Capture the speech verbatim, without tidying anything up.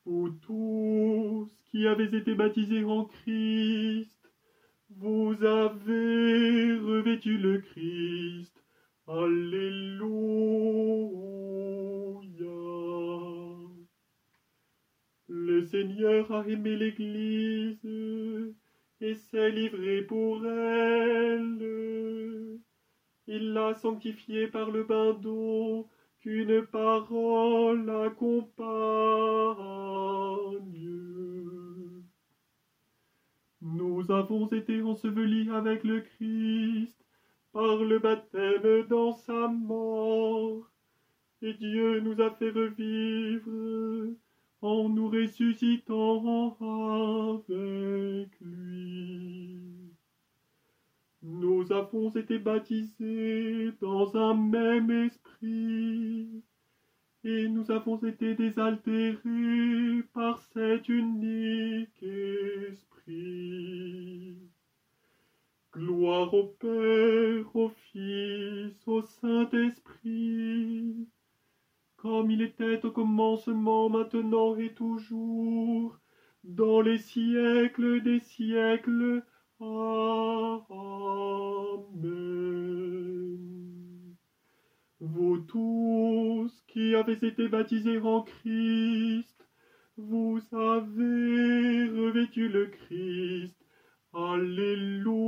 Vous tous qui avez été baptisés en Christ, vous avez revêtu le Christ. Alléluia. Le Seigneur a aimé l'Église et s'est livré pour elle. Il l'a sanctifiée par le bain d'eau qu'une parole accompagne. Nous avons été ensevelis avec le Christ par le baptême dans sa mort, et Dieu nous a fait revivre en nous ressuscitant avec lui. Nous avons été baptisés dans un même esprit, et nous avons été désaltérés par cet unique esprit. Gloire au Père, au Fils, au Saint-Esprit, comme il était au commencement, maintenant et toujours, dans les siècles des siècles. Amen. Vous tous qui avez été baptisés en Christ, vous avez revêtu le Christ. Alléluia.